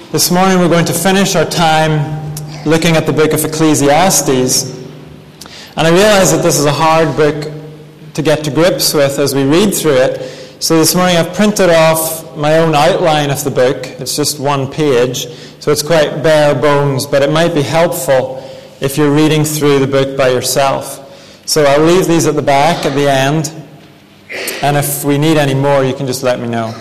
This morning we're going to finish our time looking at the book of Ecclesiastes. And I realize that this is a hard book to get to grips with as we read through it. So this morning I've printed off my own outline of the book. It's just one page, so it's quite bare bones, but it might be helpful if you're reading through the book by yourself. So I'll leave these at the back at the end, and if we need any more, you can just let me know.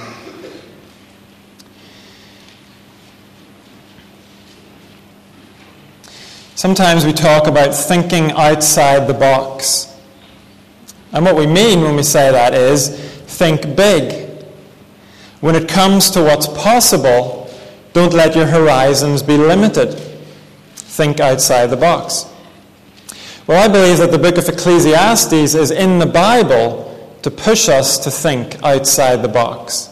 Sometimes we talk about thinking outside the box. And what we mean when we say that is, think big. When it comes to what's possible, don't let your horizons be limited. Think outside the box. Well, I believe that the book of Ecclesiastes is in the Bible to push us to think outside the box.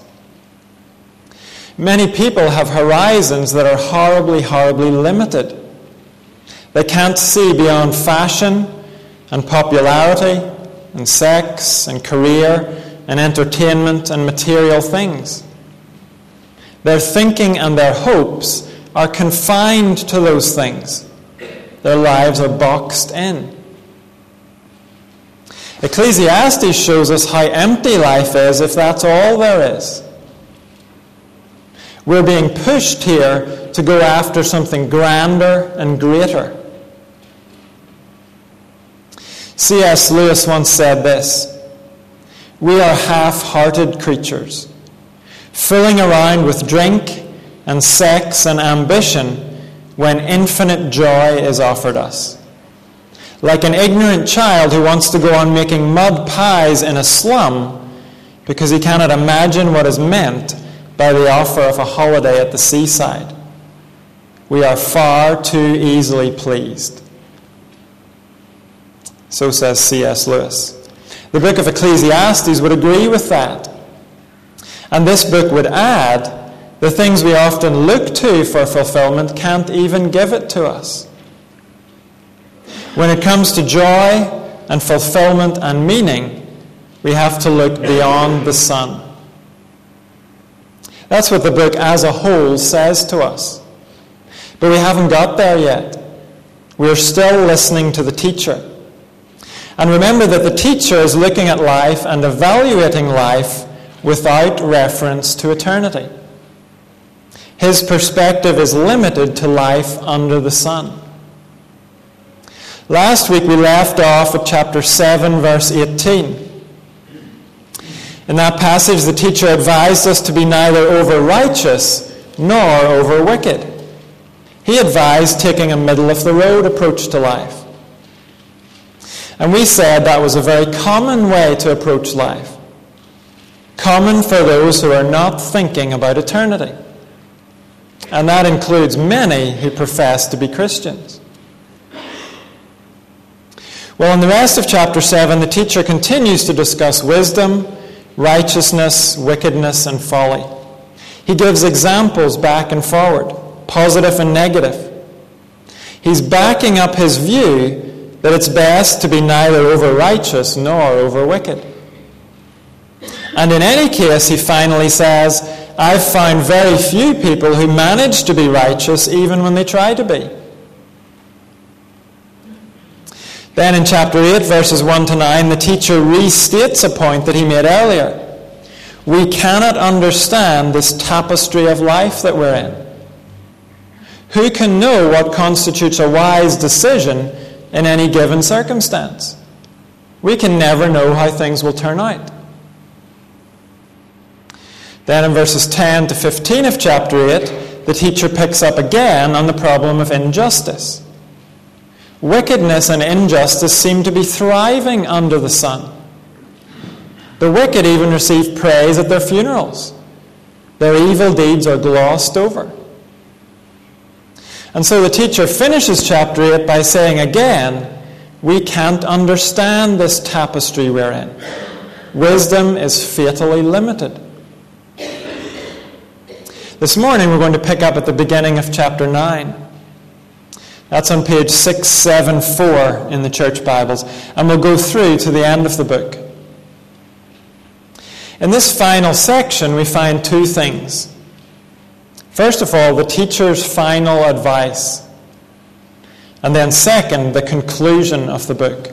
Many people have horizons that are horribly, horribly limited. They can't see beyond fashion and popularity and sex and career and entertainment and material things. Their thinking and their hopes are confined to those things. Their lives are boxed in. Ecclesiastes shows us how empty life is if that's all there is. We're being pushed here to go after something grander and greater. C.S. Lewis once said this: "We are half-hearted creatures, fooling around with drink and sex and ambition when infinite joy is offered us. Like an ignorant child who wants to go on making mud pies in a slum because he cannot imagine what is meant by the offer of a holiday at the seaside. We are far too easily pleased." So says C.S. Lewis. The book of Ecclesiastes would agree with that. And this book would add, the things we often look to for fulfillment can't even give it to us. When it comes to joy and fulfillment and meaning, we have to look beyond the sun. That's what the book as a whole says to us. But we haven't got there yet. We're still listening to the teacher. And remember that the teacher is looking at life and evaluating life without reference to eternity. His perspective is limited to life under the sun. Last week we left off at chapter 7, verse 18. In that passage, the teacher advised us to be neither over-righteous nor over-wicked. He advised taking a middle-of-the-road approach to life. And we said that was a very common way to approach life. Common for those who are not thinking about eternity. And that includes many who profess to be Christians. Well, in the rest of chapter 7, the teacher continues to discuss wisdom, righteousness, wickedness, and folly. He gives examples back and forward, positive and negative. He's backing up his view that it's best to be neither over-righteous nor over-wicked. And in any case, he finally says, I've found very few people who manage to be righteous even when they try to be. Then in chapter 8, verses 1 to 9, the teacher restates a point that he made earlier. We cannot understand this tapestry of life that we're in. Who can know what constitutes a wise decision in any given circumstance? We can never know how things will turn out. Then in verses 10 to 15 of chapter 8, the teacher picks up again on the problem of injustice. Wickedness and injustice seem to be thriving under the sun. The wicked even receive praise at their funerals. Their evil deeds are glossed over. And so the teacher finishes chapter 8 by saying again, we can't understand this tapestry we're in. Wisdom is fatally limited. This morning we're going to pick up at the beginning of chapter 9. That's on page 674 in the church Bibles. And we'll go through to the end of the book. In this final section we find two things. First of all, the teacher's final advice. And then second, the conclusion of the book.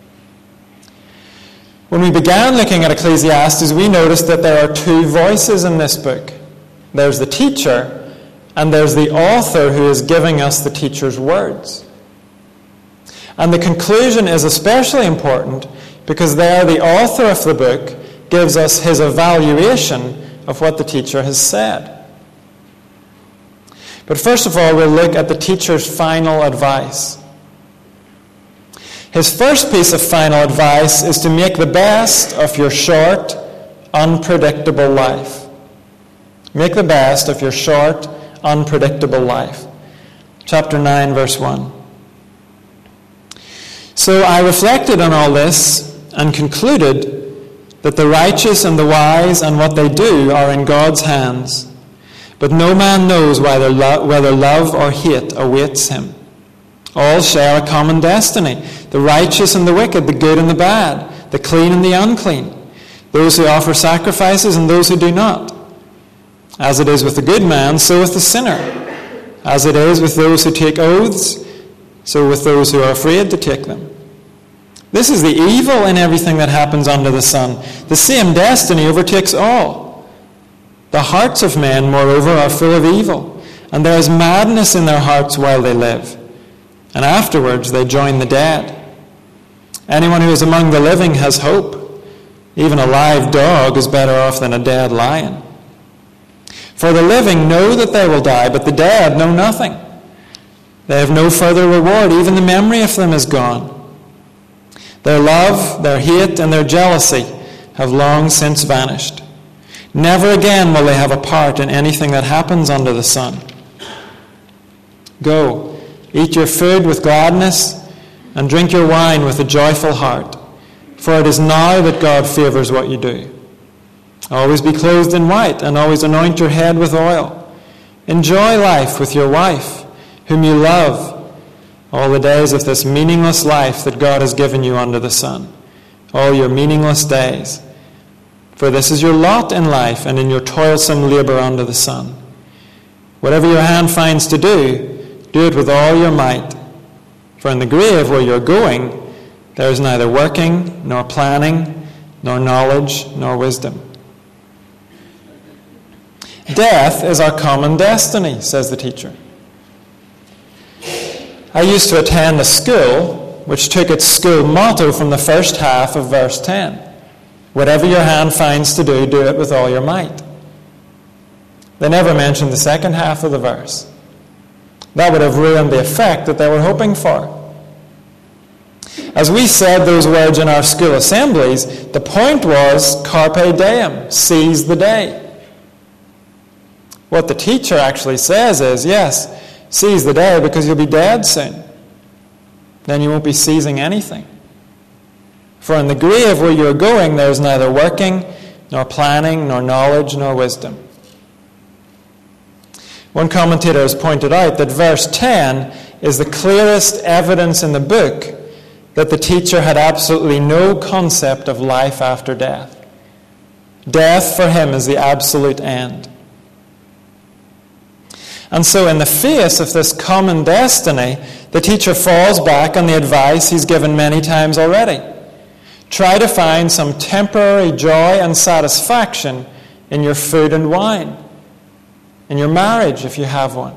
When we began looking at Ecclesiastes, we noticed that there are two voices in this book. There's the teacher, and there's the author who is giving us the teacher's words. And the conclusion is especially important because there the author of the book gives us his evaluation of what the teacher has said. But first of all, we'll look at the teacher's final advice. His first piece of final advice is to make the best of your short, unpredictable life. Make the best of your short, unpredictable life. Chapter 9, verse 1. So I reflected on all this and concluded that the righteous and the wise and what they do are in God's hands, but no man knows whether love or hate awaits him. All share a common destiny, the righteous and the wicked, the good and the bad, the clean and the unclean, those who offer sacrifices and those who do not. As it is with the good man, so with the sinner. As it is with those who take oaths, so with those who are afraid to take them. This is the evil in everything that happens under the sun. The same destiny overtakes all. The hearts of men, moreover, are full of evil, and there is madness in their hearts while they live. And afterwards they join the dead. Anyone who is among the living has hope. Even a live dog is better off than a dead lion. For the living know that they will die, but the dead know nothing. They have no further reward. Even the memory of them is gone. Their love, their hate, and their jealousy have long since vanished. Never again will they have a part in anything that happens under the sun. Go. Eat your food with gladness, and drink your wine with a joyful heart, for it is now that God favors what you do. Always be clothed in white, and always anoint your head with oil. Enjoy life with your wife, whom you love, all the days of this meaningless life that God has given you under the sun, all your meaningless days. For this is your lot in life and in your toilsome labor under the sun. Whatever your hand finds to do it with all your might. For in the grave where you're going, there is neither working, nor planning, nor knowledge, nor wisdom. Death is our common destiny, says the teacher. I used to attend a school which took its school motto from the first half of verse 10. Whatever your hand finds to do it with all your might. They never mentioned the second half of the verse. That would have ruined the effect that they were hoping for. As we said those words in our school assemblies, the point was carpe diem, seize the day. What the teacher actually says is, yes, seize the day because you'll be dead soon. Then you won't be seizing anything. For in the grave where you're going, there is neither working, nor planning, nor knowledge, nor wisdom. One commentator has pointed out that verse 10 is the clearest evidence in the book that the teacher had absolutely no concept of life after death. Death for him is the absolute end. And so in the face of this common destiny, the teacher falls back on the advice he's given many times already. Try to find some temporary joy and satisfaction in your food and wine, in your marriage if you have one.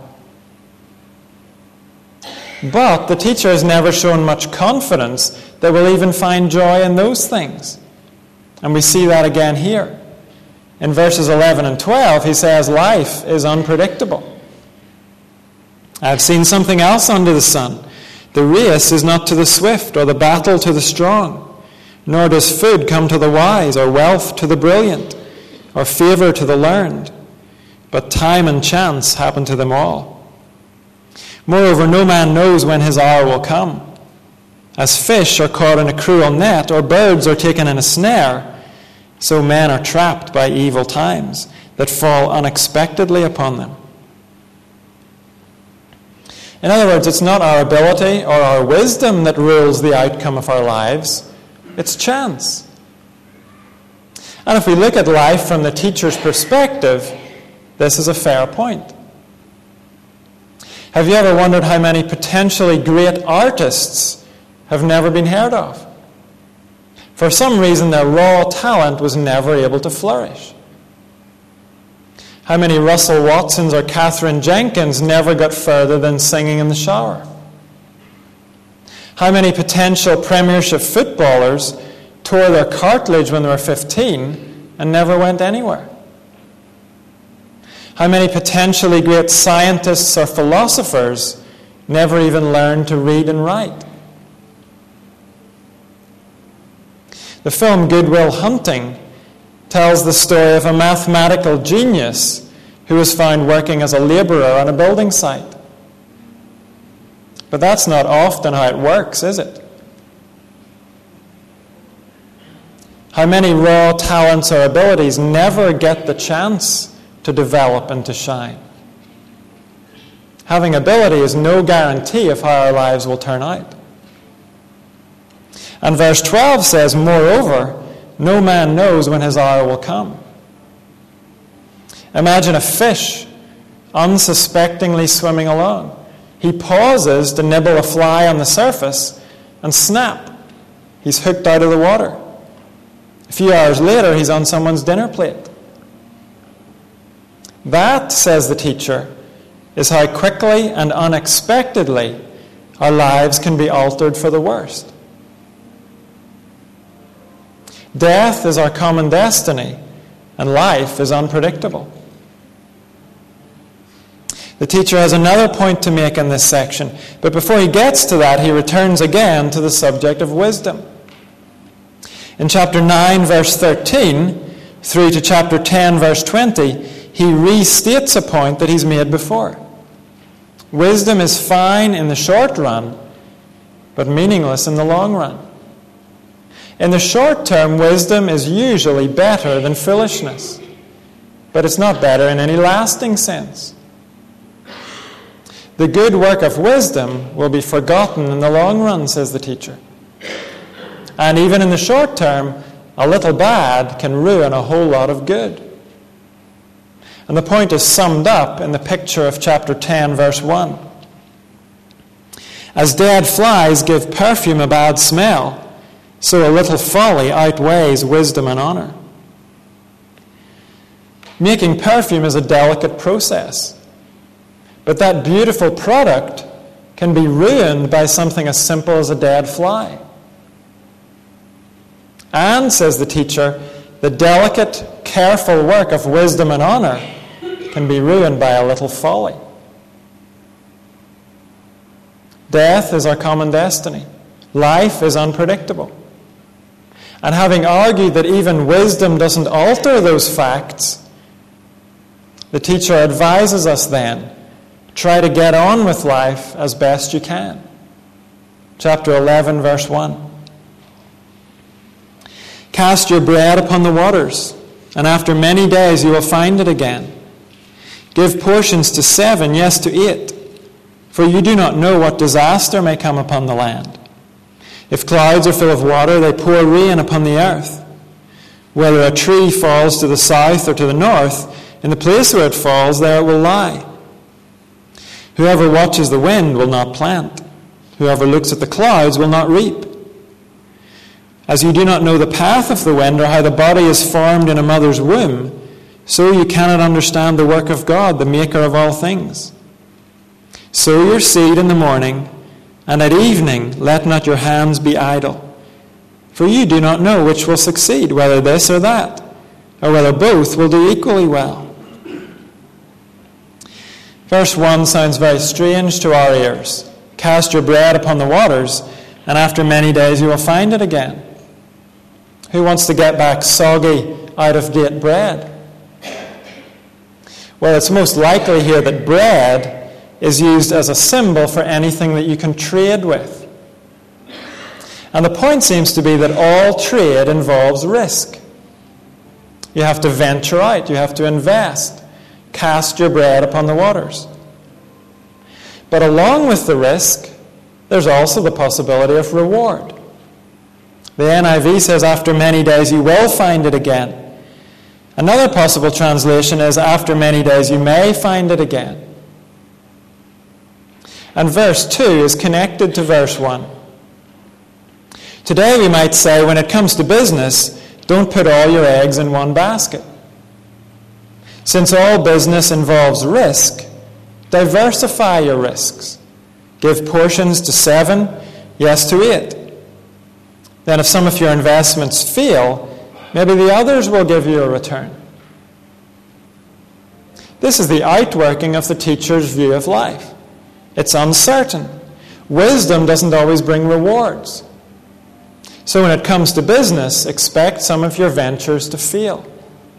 But the teacher has never shown much confidence that we'll even find joy in those things. And we see that again here. In verses 11 and 12, he says, life is unpredictable. I've seen something else under the sun. The race is not to the swift, or the battle to the strong, nor does food come to the wise, or wealth to the brilliant, or favor to the learned. But time and chance happen to them all. Moreover, no man knows when his hour will come. As fish are caught in a cruel net, or birds are taken in a snare, so men are trapped by evil times that fall unexpectedly upon them. In other words, it's not our ability or our wisdom that rules the outcome of our lives. It's chance. And if we look at life from the teacher's perspective, this is a fair point. Have you ever wondered how many potentially great artists have never been heard of? For some reason, their raw talent was never able to flourish. How many Russell Watsons or Catherine Jenkins never got further than singing in the shower? How many potential Premiership footballers tore their cartilage when they were 15 and never went anywhere? How many potentially great scientists or philosophers never even learned to read and write? The film Good Will Hunting tells the story of a mathematical genius who was found working as a labourer on a building site. But that's not often how it works, is it? How many raw talents or abilities never get the chance to develop and to shine? Having ability is no guarantee of how our lives will turn out. And verse 12 says, "Moreover, no man knows when his hour will come." Imagine a fish unsuspectingly swimming along. He pauses to nibble a fly on the surface, and snap, he's hooked out of the water. A few hours later, he's on someone's dinner plate. That, says the teacher, is how quickly and unexpectedly our lives can be altered for the worst. Death is our common destiny, and life is unpredictable. The teacher has another point to make in this section, but before he gets to that, he returns again to the subject of wisdom. In chapter 9, verse 13, through to chapter 10, verse 20, he restates a point that he's made before. Wisdom is fine in the short run, but meaningless in the long run. In the short term, wisdom is usually better than foolishness, but it's not better in any lasting sense. The good work of wisdom will be forgotten in the long run, says the teacher. And even in the short term, a little bad can ruin a whole lot of good. And the point is summed up in the picture of chapter 10, verse 1. As dead flies give perfume a bad smell, so a little folly outweighs wisdom and honor. Making perfume is a delicate process, but that beautiful product can be ruined by something as simple as a dead fly. And, says the teacher, the delicate, careful work of wisdom and honor can be ruined by a little folly. Death is our common destiny. Life is unpredictable. And having argued that even wisdom doesn't alter those facts, the teacher advises us then, try to get on with life as best you can. Chapter 11, verse 1. Cast your bread upon the waters, and after many days you will find it again. Give portions to 7, yes, to 8, for you do not know what disaster may come upon the land. If clouds are full of water, they pour rain upon the earth. Whether a tree falls to the south or to the north, in the place where it falls, there it will lie. Whoever watches the wind will not plant. Whoever looks at the clouds will not reap. As you do not know the path of the wind or how the body is formed in a mother's womb, so you cannot understand the work of God, the maker of all things. Sow your seed in the morning, and at evening let not your hands be idle. For you do not know which will succeed, whether this or that, or whether both will do equally well. Verse 1 sounds very strange to our ears. Cast your bread upon the waters, and after many days you will find it again. Who wants to get back soggy, out-of-date bread? Well, it's most likely here that bread is used as a symbol for anything that you can trade with. And the point seems to be that all trade involves risk. You have to venture out, you have to invest. Cast your bread upon the waters. But along with the risk, there's also the possibility of reward. The NIV says, after many days you will find it again. Another possible translation is, after many days you may find it again. And verse 2 is connected to verse 1. Today we might say, when it comes to business, don't put all your eggs in one basket. Since all business involves risk, diversify your risks. Give portions to 7, yes to 8. Then if some of your investments fail, maybe the others will give you a return. This is the outworking of the teacher's view of life. It's uncertain. Wisdom doesn't always bring rewards. So when it comes to business, expect some of your ventures to fail.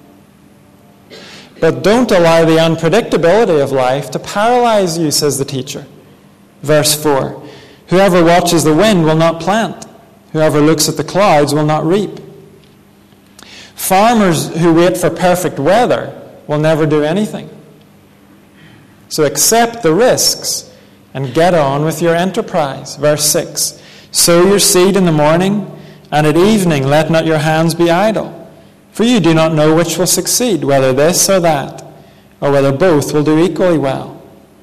But don't allow the unpredictability of life to paralyze you, says the teacher. Verse 4, whoever watches the wind will not plant. Whoever looks at the clouds will not reap. Farmers who wait for perfect weather will never do anything. So accept the risks and get on with your enterprise. Verse 6, sow your seed in the morning, and at evening let not your hands be idle. For you do not know which will succeed, whether this or that, or whether both will do equally well.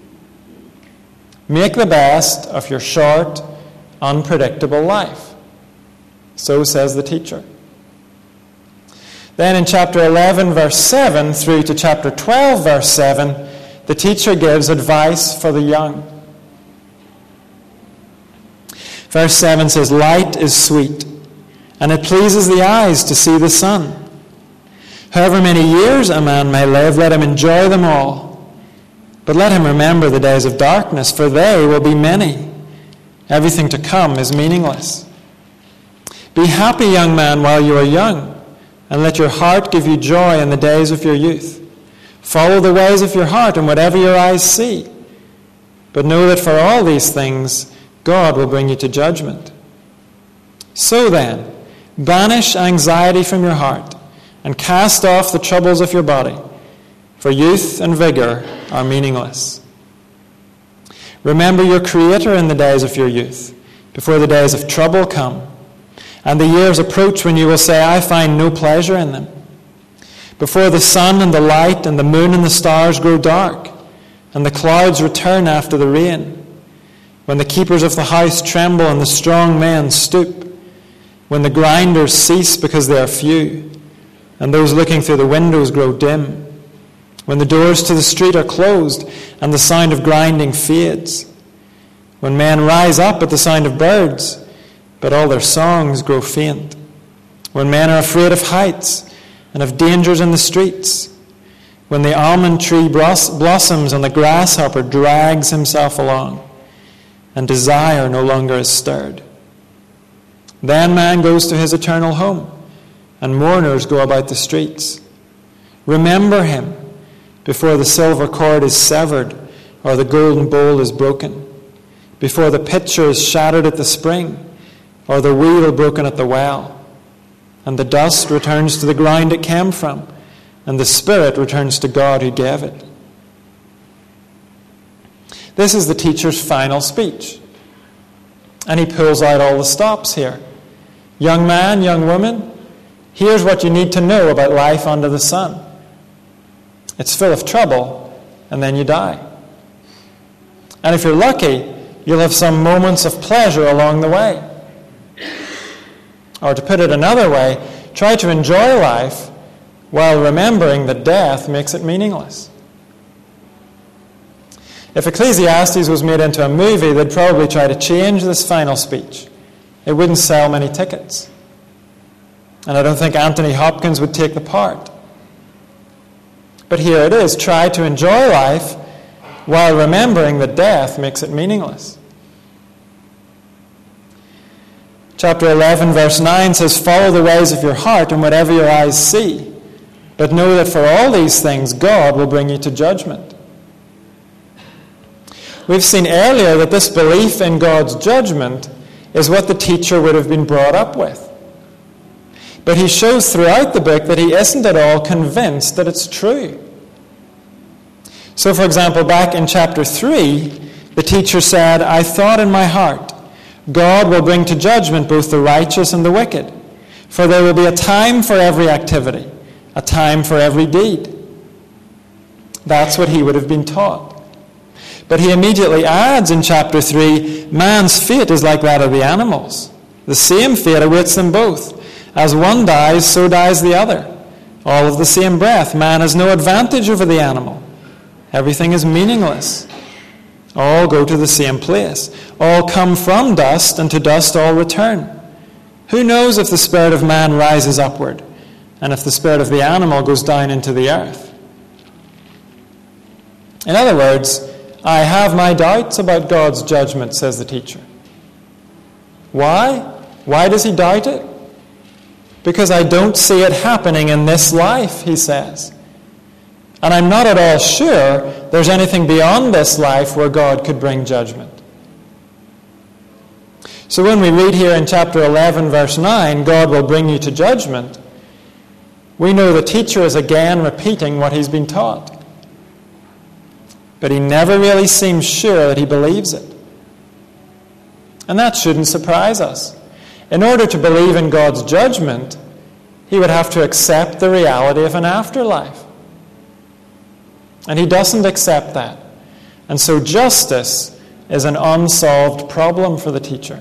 Make the best of your short, unpredictable life. So says the teacher. Then in chapter 11, verse 7, through to chapter 12, verse 7, the teacher gives advice for the young. Verse 7 says, light is sweet, and it pleases the eyes to see the sun. However many years a man may live, let him enjoy them all. But let him remember the days of darkness, for they will be many. Everything to come is meaningless. Be happy, young man, while you are young, and let your heart give you joy in the days of your youth. Follow the ways of your heart and whatever your eyes see. But know that for all these things, God will bring you to judgment. So then, banish anxiety from your heart and cast off the troubles of your body, for youth and vigor are meaningless. Remember your Creator in the days of your youth, before the days of trouble come, and the years approach when you will say, I find no pleasure in them. Before the sun and the light and the moon and the stars grow dark, and the clouds return after the rain, when the keepers of the house tremble and the strong men stoop, when the grinders cease because they are few, and those looking through the windows grow dim, when the doors to the street are closed and the sound of grinding fades, when men rise up at the sound of birds, but all their songs grow faint, when men are afraid of heights and of dangers in the streets, when the almond tree blossoms and the grasshopper drags himself along, and desire no longer is stirred. Then man goes to his eternal home, and mourners go about the streets. Remember him before the silver cord is severed or the golden bowl is broken, before the pitcher is shattered at the spring or the wheel broken at the well, and the dust returns to the ground it came from, and the spirit returns to God who gave it. This is the teacher's final speech. And he pulls out all the stops here. Young man, young woman, here's what you need to know about life under the sun. It's full of trouble, and then you die. And if you're lucky, you'll have some moments of pleasure along the way. Or to put it another way, try to enjoy life while remembering that death makes it meaningless. If Ecclesiastes was made into a movie, they'd probably try to change this final speech. It wouldn't sell many tickets. And I don't think Anthony Hopkins would take the part. But here it is. Try to enjoy life while remembering that death makes it meaningless. Chapter 11, verse 9 says, follow the ways of your heart and whatever your eyes see. But know that for all these things, God will bring you to judgment. We've seen earlier that this belief in God's judgment is what the teacher would have been brought up with. But he shows throughout the book that he isn't at all convinced that it's true. So, for example, back in chapter 3, the teacher said, I thought in my heart, God will bring to judgment both the righteous and the wicked, for there will be a time for every activity, a time for every deed. That's what he would have been taught. But he immediately adds in chapter 3, man's fate is like that of the animals. The same fate awaits them both. As one dies, so dies the other. All of the same breath. Man has no advantage over the animal. Everything is meaningless. All go to the same place. All come from dust, and to dust all return. Who knows if the spirit of man rises upward, and if the spirit of the animal goes down into the earth? In other words, I have my doubts about God's judgment, says the teacher. Why? Why does he doubt it? Because I don't see it happening in this life, he says. And I'm not at all sure there's anything beyond this life where God could bring judgment. So when we read here in chapter 11, verse 9, God will bring you to judgment, we know the teacher is again repeating what he's been taught. But he never really seems sure that he believes it. And that shouldn't surprise us. In order to believe in God's judgment, he would have to accept the reality of an afterlife. And he doesn't accept that. And so justice is an unsolved problem for the teacher.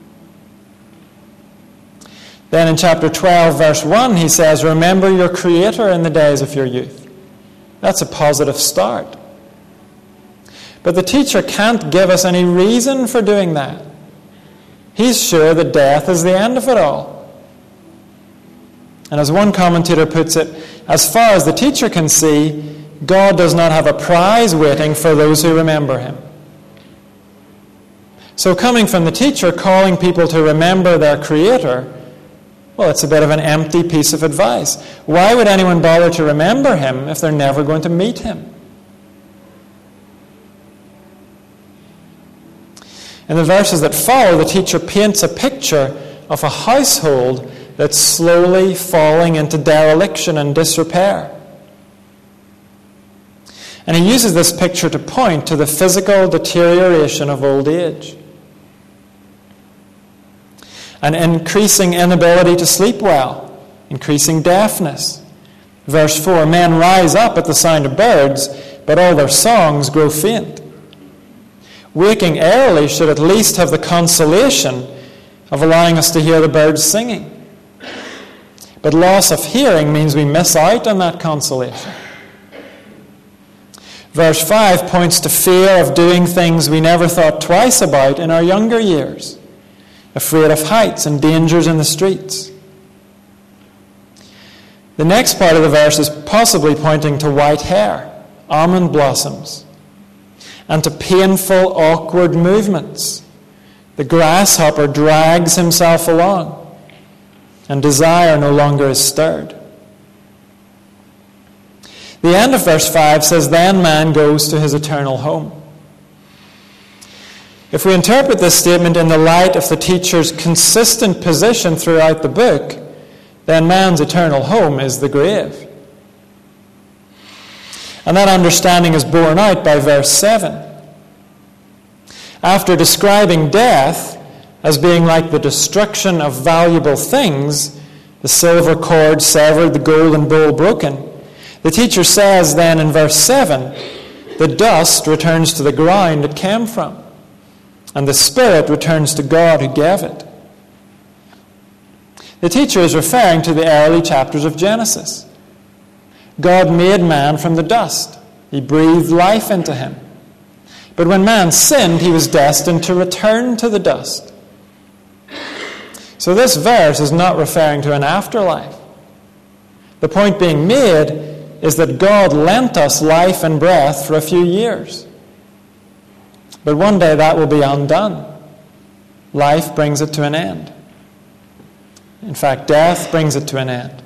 Then in chapter 12, verse 1, he says, remember your Creator in the days of your youth. That's a positive start. But the teacher can't give us any reason for doing that. He's sure that death is the end of it all. And as one commentator puts it, as far as the teacher can see, God does not have a prize waiting for those who remember him. So coming from the teacher, calling people to remember their Creator, well, it's a bit of an empty piece of advice. Why would anyone bother to remember him if they're never going to meet him? In the verses that follow, the teacher paints a picture of a household that's slowly falling into dereliction and disrepair. And he uses this picture to point to the physical deterioration of old age. An increasing inability to sleep well, increasing deafness. Verse 4, men rise up at the sound of birds, but all their songs grow faint. Waking early should at least have the consolation of allowing us to hear the birds singing. But loss of hearing means we miss out on that consolation. Verse 5 points to fear of doing things we never thought twice about in our younger years. Afraid of heights and dangers in the streets. The next part of the verse is possibly pointing to white hair, almond blossoms, and to painful, awkward movements. The grasshopper drags himself along, and desire no longer is stirred. The end of verse 5 says, then man goes to his eternal home. If we interpret this statement in the light of the teacher's consistent position throughout the book, then man's eternal home is the grave. And that understanding is borne out by verse 7. After describing death as being like the destruction of valuable things, the silver cord severed, the golden bowl broken, the teacher says then in verse 7, the dust returns to the ground it came from, and the spirit returns to God who gave it. The teacher is referring to the early chapters of Genesis. God made man from the dust. He breathed life into him. But when man sinned, he was destined to return to the dust. So this verse is not referring to an afterlife. The point being made is that God lent us life and breath for a few years. But one day that will be undone. Life brings it to an end. In fact, death brings it to an end.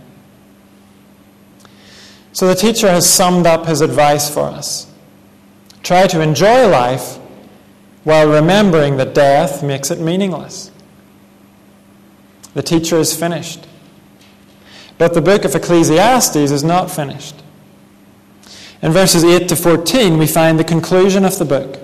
So the teacher has summed up his advice for us. Try to enjoy life while remembering that death makes it meaningless. The teacher is finished. But the book of Ecclesiastes is not finished. In verses 8 to 14, we find the conclusion of the book.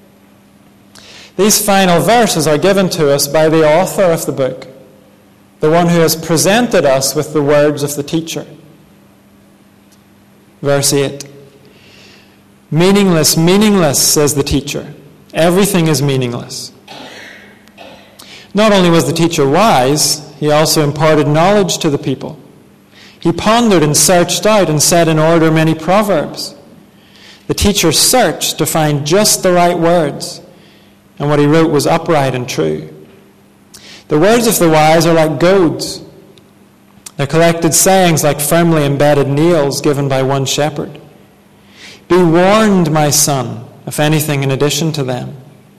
These final verses are given to us by the author of the book, the one who has presented us with the words of the teacher. Verse 8. Meaningless, meaningless, says the teacher. Everything is meaningless. Not only was the teacher wise, he also imparted knowledge to the people. He pondered and searched out and set in order many proverbs. The teacher searched to find just the right words, and what he wrote was upright and true. The words of the wise are like goads. They're collected sayings like firmly embedded nails given by one shepherd. Be warned, my son, if anything in addition to them.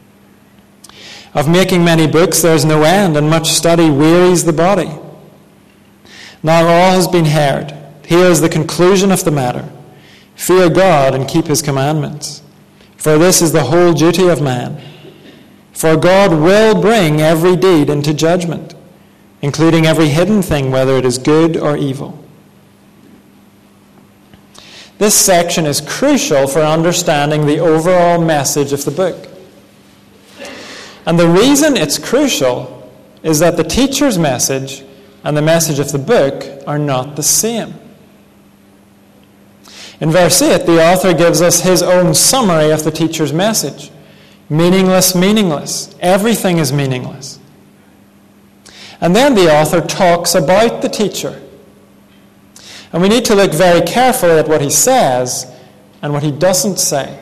Of making many books there is no end, and much study wearies the body. Now all has been heard. Here is the conclusion of the matter. Fear God and keep his commandments, for this is the whole duty of man. For God will bring every deed into judgment, including every hidden thing, whether it is good or evil. This section is crucial for understanding the overall message of the book. And the reason it's crucial is that the teacher's message and the message of the book are not the same. In verse 8, the author gives us his own summary of the teacher's message. Meaningless, meaningless. Everything is meaningless. And then the author talks about the teacher. And we need to look very carefully at what he says and what he doesn't say.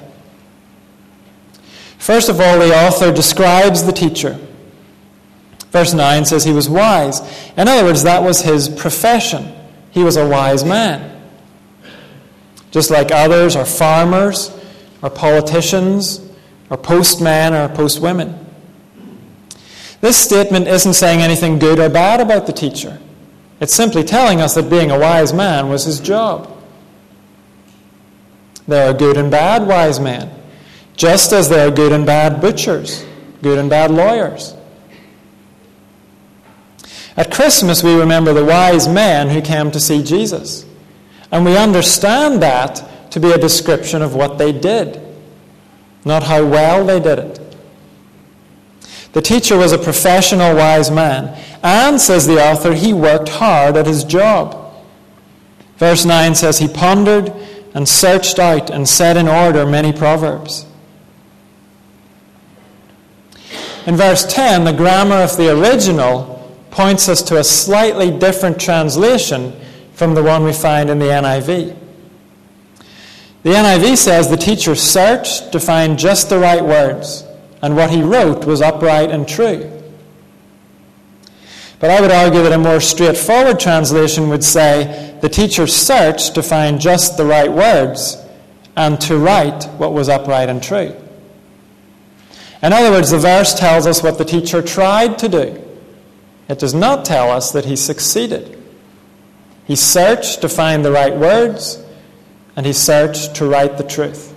First of all, the author describes the teacher. Verse 9 says he was wise. In other words, that was his profession. He was a wise man. Just like others are farmers, or politicians, or postmen, or postwomen. This statement isn't saying anything good or bad about the teacher. It's simply telling us that being a wise man was his job. There are good and bad wise men, just as there are good and bad butchers, good and bad lawyers. At Christmas, we remember the wise men who came to see Jesus. And we understand that to be a description of what they did, not how well they did it. The teacher was a professional wise man, and, says the author, he worked hard at his job. Verse 9 says he pondered and searched out and set in order many proverbs. In verse 10, the grammar of the original points us to a slightly different translation from the one we find in the NIV. The NIV says the teacher searched to find just the right words, and what he wrote was upright and true. But I would argue that a more straightforward translation would say the teacher searched to find just the right words and to write what was upright and true. In other words, the verse tells us what the teacher tried to do. It does not tell us that he succeeded. He searched to find the right words, and he searched to write the truth.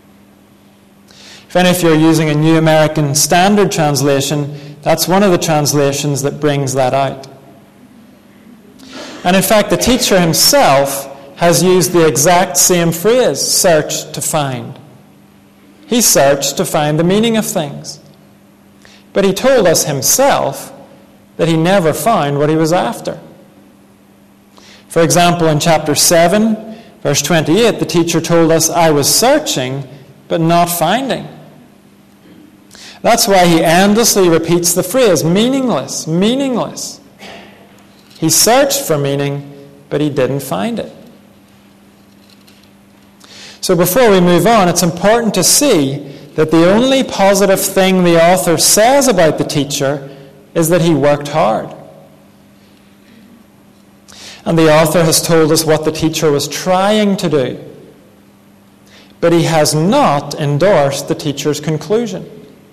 If any of you are using a New American Standard translation, that's one of the translations that brings that out. And in fact, the teacher himself has used the exact same phrase, search to find. He searched to find the meaning of things. But he told us himself that he never found what he was after. For example, in chapter 7, verse 28, the teacher told us, I was searching, but not finding. That's why he endlessly repeats the phrase, meaningless, meaningless. He searched for meaning, but he didn't find it. So before we move on, it's important to see that the only positive thing the author says about the teacher is that he worked hard. And the author has told us what the teacher was trying to do. But he has not endorsed the teacher's conclusion.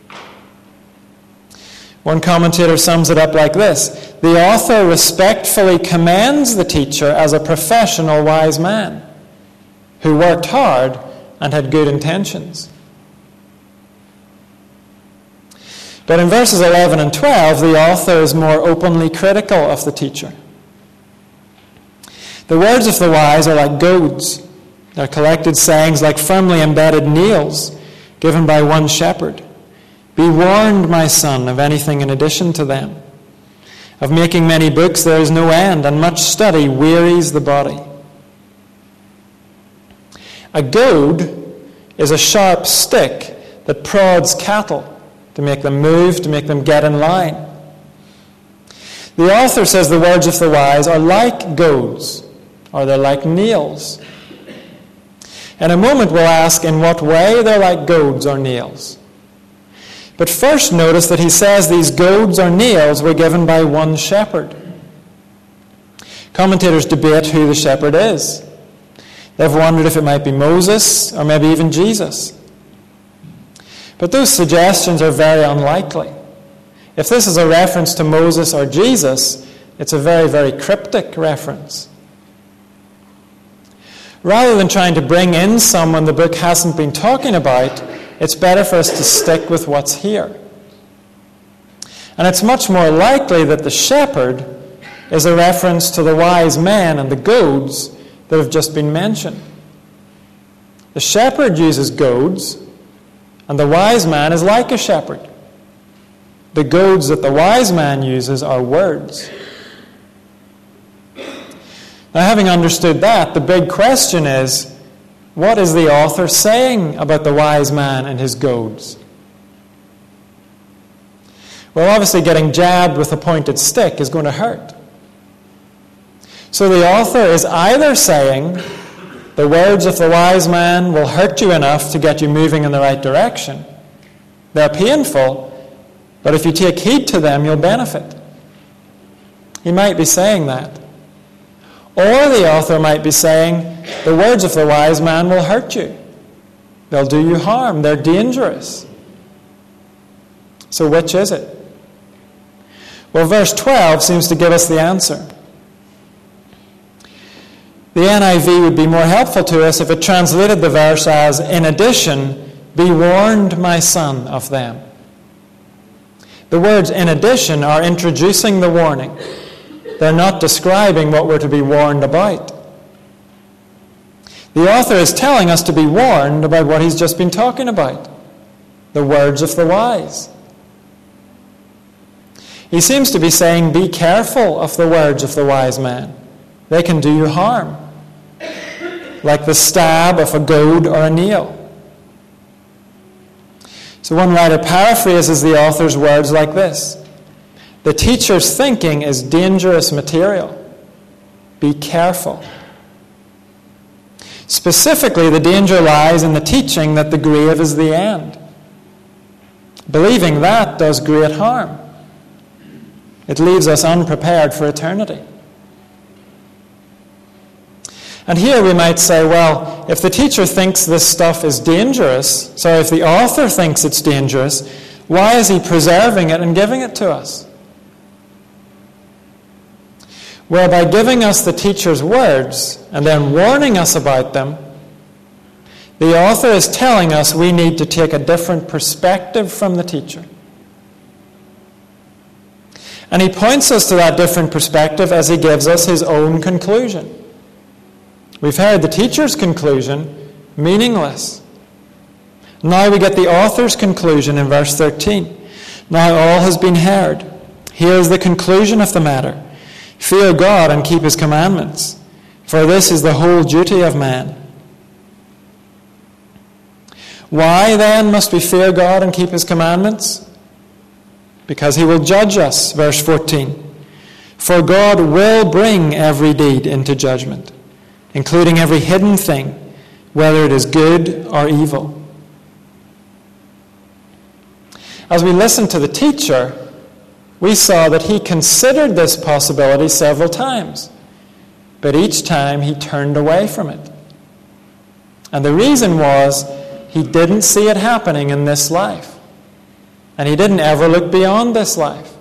One commentator sums it up like this: the author respectfully commends the teacher as a professional wise man who worked hard and had good intentions. But in verses 11 and 12, the author is more openly critical of the teacher. The words of the wise are like goads. They're collected sayings like firmly embedded nails given by one shepherd. Be warned, my son, of anything in addition to them. Of making many books there is no end, and much study wearies the body. A goad is a sharp stick that prods cattle to make them move, to make them get in line. The author says the words of the wise are like goads, or they're like nails. In a moment we'll ask in what way they're like goads or nails. But first notice that he says these goads or nails were given by one shepherd. Commentators debate who the shepherd is. They've wondered if it might be Moses or maybe even Jesus. But those suggestions are very unlikely. If this is a reference to Moses or Jesus, it's a very, very cryptic reference. Rather than trying to bring in someone the book hasn't been talking about, it's better for us to stick with what's here. And it's much more likely that the shepherd is a reference to the wise men and the goads that have just been mentioned. The shepherd uses goads, and the wise man is like a shepherd. The goads that the wise man uses are words. Now, having understood that, the big question is, what is the author saying about the wise man and his goads? Well, obviously getting jabbed with a pointed stick is going to hurt. So the author is either saying the words of the wise man will hurt you enough to get you moving in the right direction. They're painful, but if you take heed to them, you'll benefit. He might be saying that. Or the author might be saying, the words of the wise man will hurt you. They'll do you harm. They're dangerous. So which is it? Well, verse 12 seems to give us the answer. The NIV would be more helpful to us if it translated the verse as, in addition, be warned, my son, of them. The words in addition are introducing the warning. They're not describing what we're to be warned about. The author is telling us to be warned about what he's just been talking about, the words of the wise. He seems to be saying, be careful of the words of the wise man. They can do you harm, like the stab of a goad or a nail. So one writer paraphrases the author's words like this: the teacher's thinking is dangerous material. Be careful. Specifically, the danger lies in the teaching that the grave is the end. Believing that does great harm. It leaves us unprepared for eternity. And here we might say, well, if the teacher thinks this stuff is dangerous, so if the author thinks it's dangerous, why is he preserving it and giving it to us? Well, by giving us the teacher's words and then warning us about them, the author is telling us we need to take a different perspective from the teacher. And he points us to that different perspective as he gives us his own conclusion. We've heard the teacher's conclusion, meaningless. Now we get the author's conclusion in verse 13. Now all has been heard. Here is the conclusion of the matter. Fear God and keep his commandments, for this is the whole duty of man. Why then must we fear God and keep his commandments? Because he will judge us, verse 14. For God will bring every deed into judgment, including every hidden thing, whether it is good or evil. As we listened to the teacher, we saw that he considered this possibility several times, but each time he turned away from it. And the reason was he didn't see it happening in this life, and he didn't ever look beyond this life.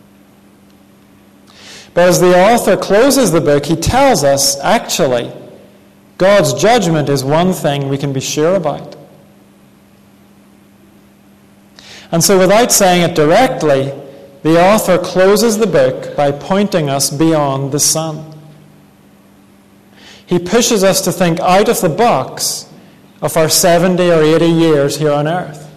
But as the author closes the book, he tells us, actually, God's judgment is one thing we can be sure about. And so without saying it directly, the author closes the book by pointing us beyond the sun. He pushes us to think out of the box of our 70 or 80 years here on earth.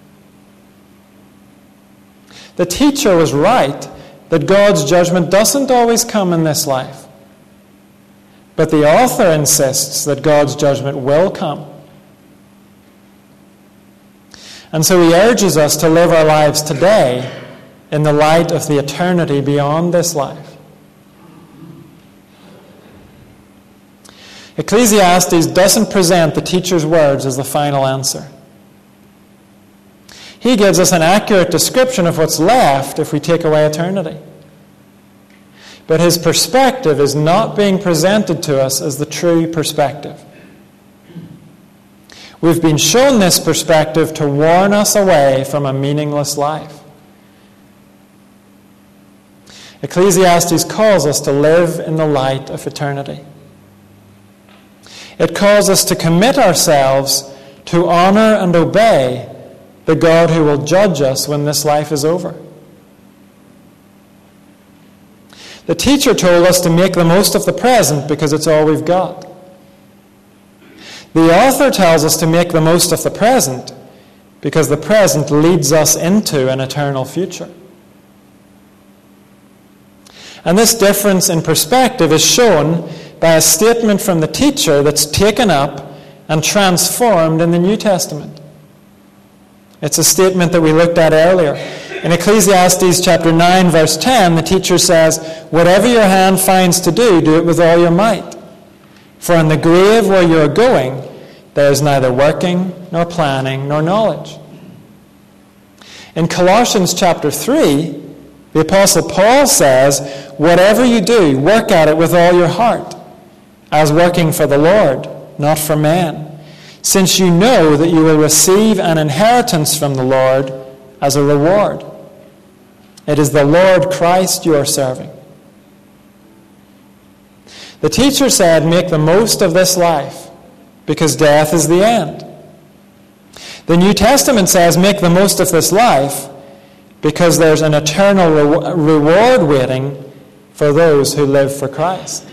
The teacher was right that God's judgment doesn't always come in this life. But the author insists that God's judgment will come. And so he urges us to live our lives today in the light of the eternity beyond this life. Ecclesiastes doesn't present the teacher's words as the final answer. He gives us an accurate description of what's left if we take away eternity. But his perspective is not being presented to us as the true perspective. We've been shown this perspective to warn us away from a meaningless life. Ecclesiastes calls us to live in the light of eternity. It calls us to commit ourselves to honor and obey the God who will judge us when this life is over. The teacher told us to make the most of the present because it's all we've got. The author tells us to make the most of the present because the present leads us into an eternal future. And this difference in perspective is shown by a statement from the teacher that's taken up and transformed in the New Testament. It's a statement that we looked at earlier. In Ecclesiastes chapter 9, verse 10, the teacher says, "Whatever your hand finds to do, do it with all your might. For in the grave where you are going, there is neither working, nor planning, nor knowledge." In Colossians chapter 3, the Apostle Paul says, "Whatever you do, work at it with all your heart, as working for the Lord, not for men, since you know that you will receive an inheritance from the Lord as a reward. It is the Lord Christ you are serving." The teacher said, make the most of this life, because death is the end. The New Testament says, make the most of this life, because there's an eternal reward waiting for those who live for Christ.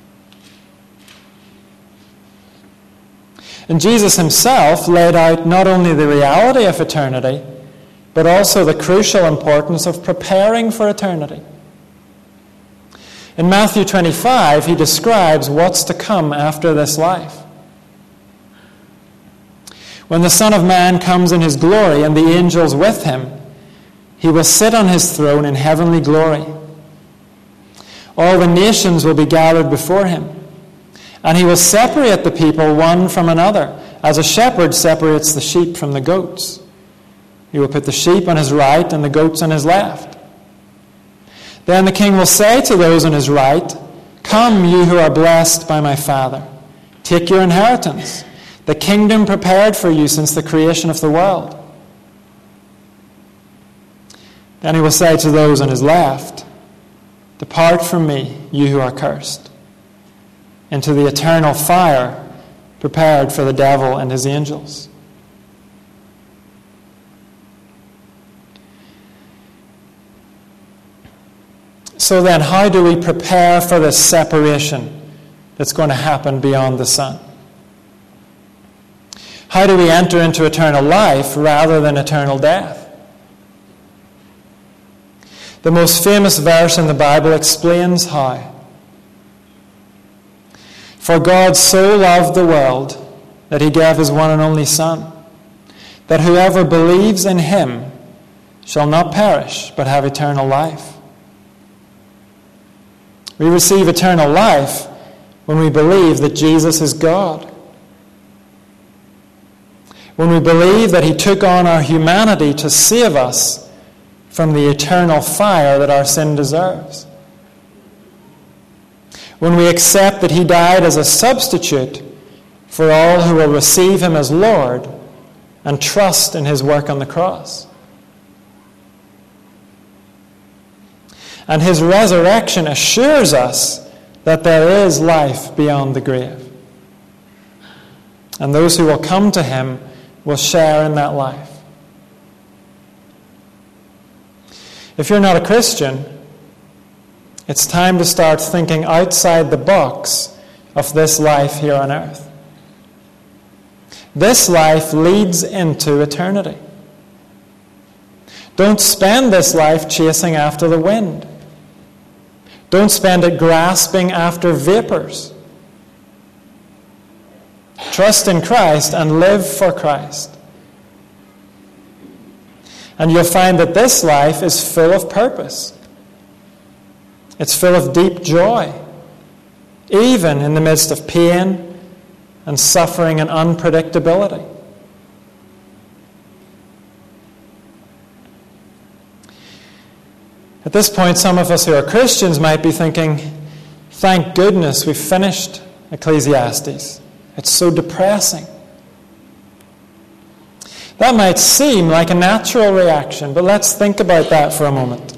And Jesus himself laid out not only the reality of eternity, but also the crucial importance of preparing for eternity. In Matthew 25, he describes what's to come after this life. When the Son of Man comes in his glory and the angels with him, he will sit on his throne in heavenly glory. All the nations will be gathered before him, and he will separate the people one from another, as a shepherd separates the sheep from the goats. He will put the sheep on his right and the goats on his left. Then the king will say to those on his right, "Come, you who are blessed by my Father. Take your inheritance, the kingdom prepared for you since the creation of the world." Then he will say to those on his left, "Depart from me, you who are cursed, into the eternal fire prepared for the devil and his angels." So then, how do we prepare for this separation that's going to happen beyond the sun? How do we enter into eternal life rather than eternal death? The most famous verse in the Bible explains how. "For God so loved the world that he gave his one and only Son, that whoever believes in him shall not perish but have eternal life." We receive eternal life when we believe that Jesus is God. When we believe that he took on our humanity to save us from the eternal fire that our sin deserves. When we accept that he died as a substitute for all who will receive him as Lord and trust in his work on the cross. And his resurrection assures us that there is life beyond the grave. And those who will come to him will share in that life. If you're not a Christian, it's time to start thinking outside the box of this life here on earth. This life leads into eternity. Don't spend this life chasing after the wind. Don't spend it grasping after vapors. Trust in Christ and live for Christ. And you'll find that this life is full of purpose. It's full of deep joy, even in the midst of pain and suffering and unpredictability. At this point, some of us who are Christians might be thinking, thank goodness we've finished Ecclesiastes. It's so depressing. That might seem like a natural reaction, but let's think about that for a moment.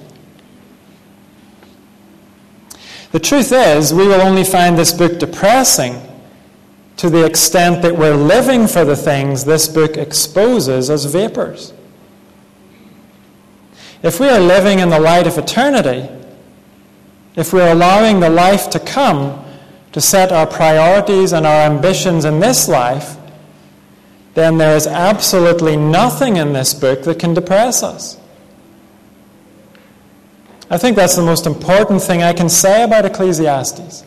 The truth is, we will only find this book depressing to the extent that we're living for the things this book exposes as vapors. If we are living in the light of eternity, if we're allowing the life to come to set our priorities and our ambitions in this life, then there is absolutely nothing in this book that can depress us. I think that's the most important thing I can say about Ecclesiastes.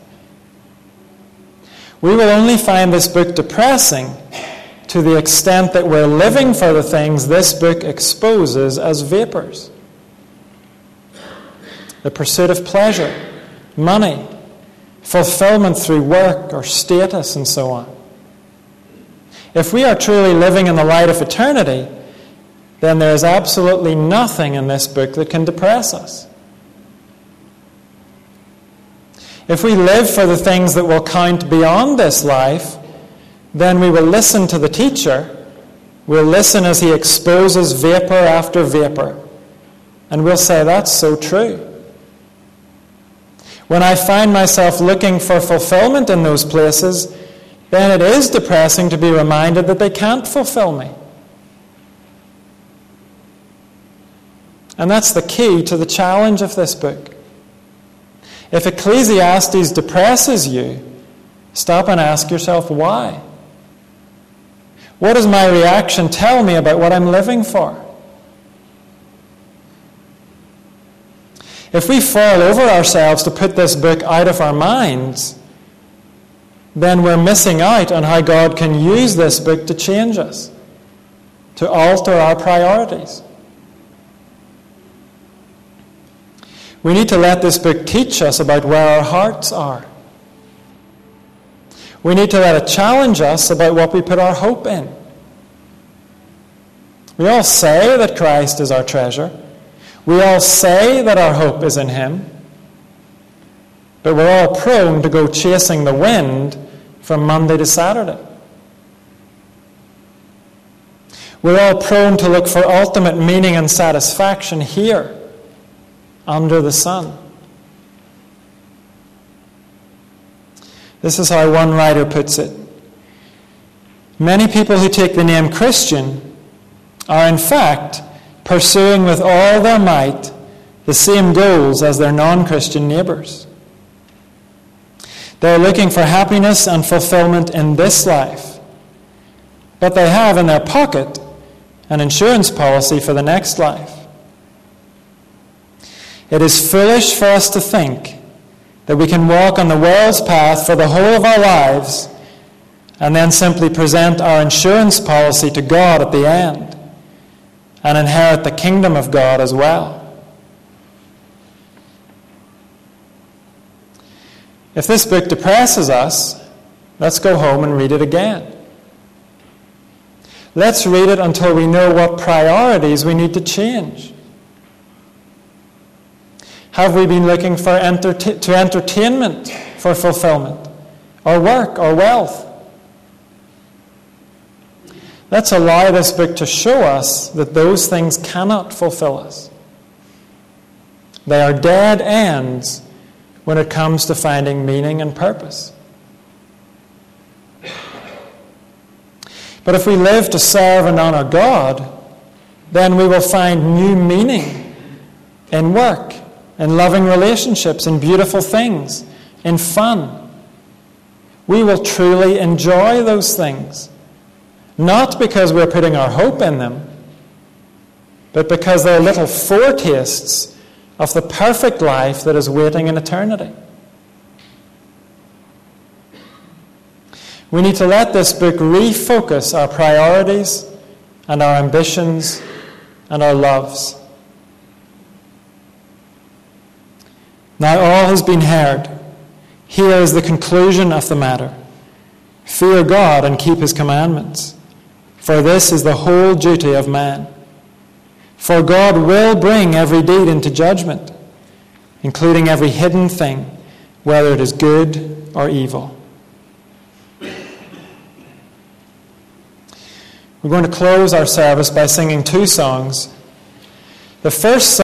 We will only find this book depressing to the extent that we're living for the things this book exposes as vapors. The pursuit of pleasure, money, fulfillment through work or status, and so on. If we are truly living in the light of eternity, then there is absolutely nothing in this book that can depress us. If we live for the things that will count beyond this life, then we will listen to the teacher. We'll listen as he exposes vapor after vapor. And we'll say, that's so true. When I find myself looking for fulfillment in those places, then it is depressing to be reminded that they can't fulfill me. And that's the key to the challenge of this book. If Ecclesiastes depresses you, stop and ask yourself why. What does my reaction tell me about what I'm living for? If we fall over ourselves to put this book out of our minds, then we're missing out on how God can use this book to change us, to alter our priorities. We need to let this book teach us about where our hearts are. We need to let it challenge us about what we put our hope in. We all say that Christ is our treasure. We all say that our hope is in Him. But we're all prone to go chasing the wind from Monday to Saturday. We're all prone to look for ultimate meaning and satisfaction here, under the sun. This is how one writer puts it. Many people who take the name Christian are in fact pursuing with all their might the same goals as their non-Christian neighbors. They're looking for happiness and fulfillment in this life, but they have in their pocket an insurance policy for the next life. It is foolish for us to think that we can walk on the world's path for the whole of our lives and then simply present our insurance policy to God at the end and inherit the kingdom of God as well. If this book depresses us, let's go home and read it again. Let's read it until we know what priorities we need to change. Have we been looking for entertainment for fulfillment, or work, or wealth? Let's allow this book to show us that those things cannot fulfill us. They are dead ends when it comes to finding meaning and purpose. But if we live to serve and honor God, then we will find new meaning in work, in loving relationships, in beautiful things, in fun. We will truly enjoy those things, not because we're putting our hope in them, but because they're little foretastes of the perfect life that is waiting in eternity. We need to let this book refocus our priorities and our ambitions and our loves. Now all has been heard. Here is the conclusion of the matter. Fear God and keep his commandments, for this is the whole duty of man. For God will bring every deed into judgment, including every hidden thing, whether it is good or evil. We're going to close our service by singing two songs. The first